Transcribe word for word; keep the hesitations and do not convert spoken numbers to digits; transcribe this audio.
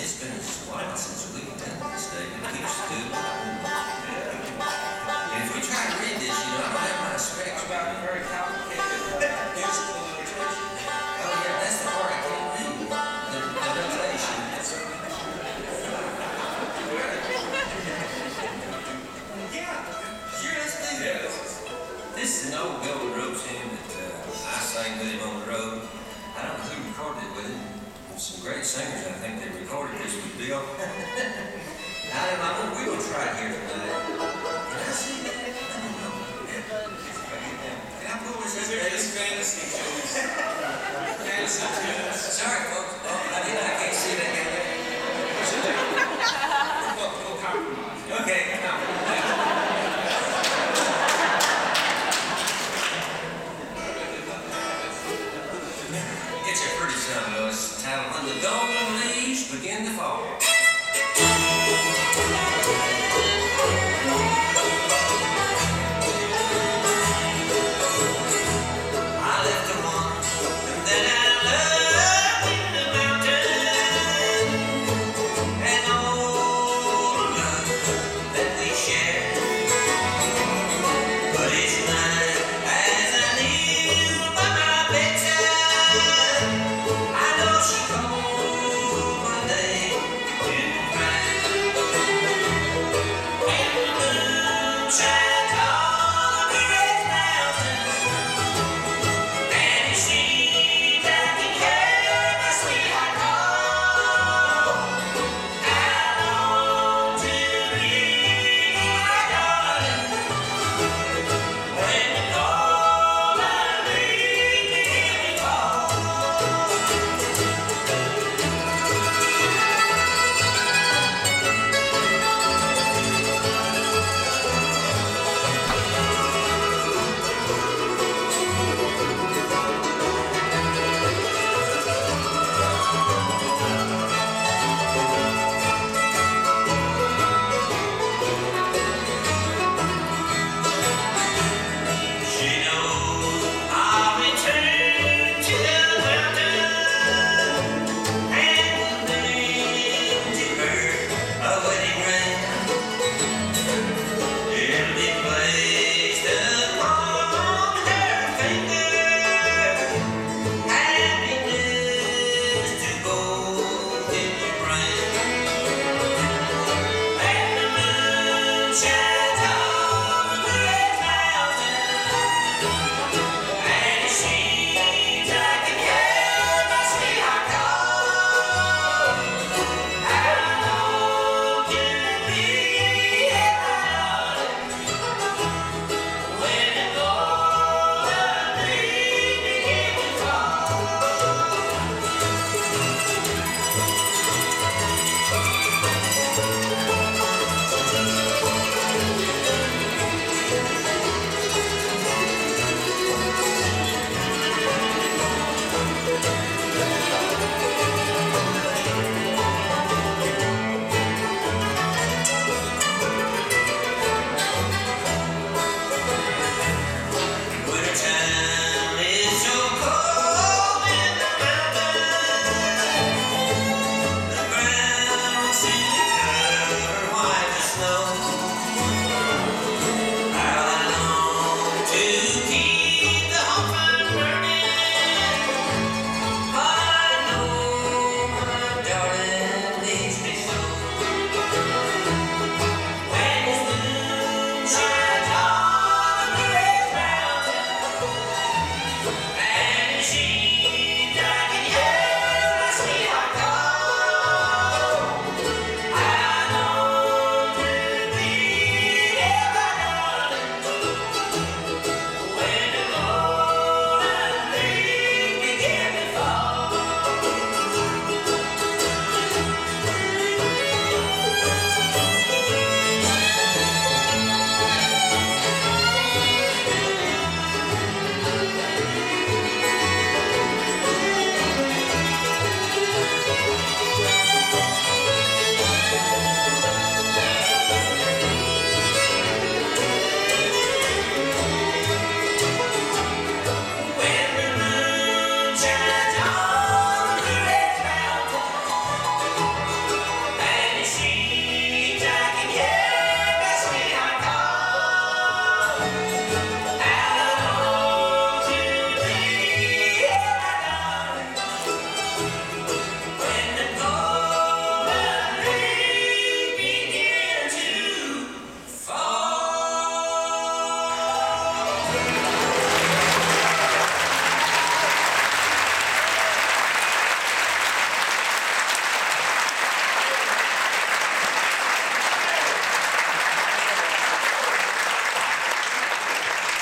It's been a while since we've done this, David. We used to do it. And if we try to read this, you know, I don't have my specs. About very complicated musical notation. Oh, yeah, that's the part I can't read. The, the notation. Yeah, sure, let's do that. This is an old Golden Road tune that uh, I sang with him on the road. I don't know who recorded it with him. Some great singers, I think they recorded this with Bill. I don't know, we're going to try it here tonight. Can I see that? I don't know. Can I pull this up? This is fantasy tunes. Fantasy tunes. Sorry, folks. Oh, I, did, I can't see that yet. We'll, we'll compromise. Okay, compromise. It's a pretty song, though. It's titled When the Golden Leaves Begin to Fall.